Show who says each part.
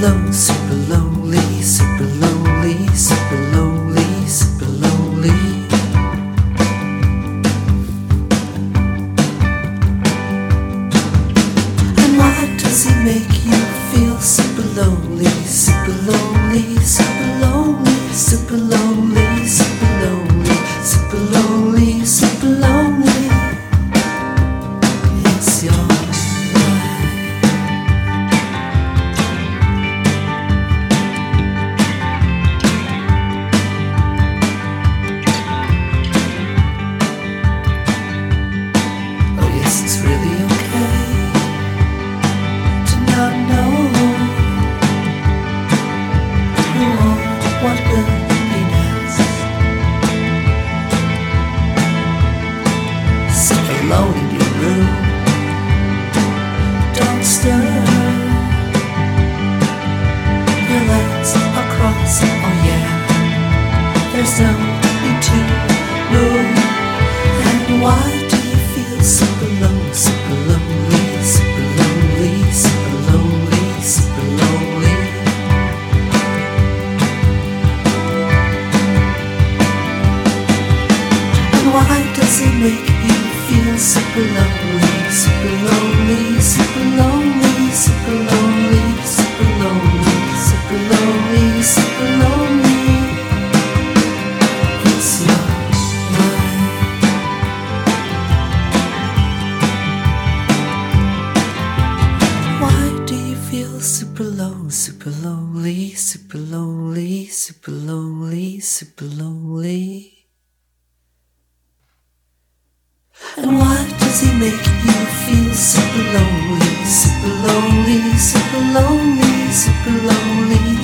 Speaker 1: low, super lonely, super lonely, super lonely, super lonely. And why does he make you feel super lonely, super lonely, super lonely, super lonely, super lonely, super lonely, super lonely? It's your it's really okay to not know who or what will be next. Sit alone in your room, don't stir. Your legs are crossed, oh yeah. There's no need to move. And why do you feel super low, super lonely, super lonely, super lonely, super lonely? And why does it make you feel super lonely, super lonely, super lonely, super lonely, super lonely, super lonely, super lonely? It's your life. Why do you feel super low, super lonely, super lonely, super lonely, super lonely? And why does he make you feel super lonely, super lonely, super lonely, super lonely?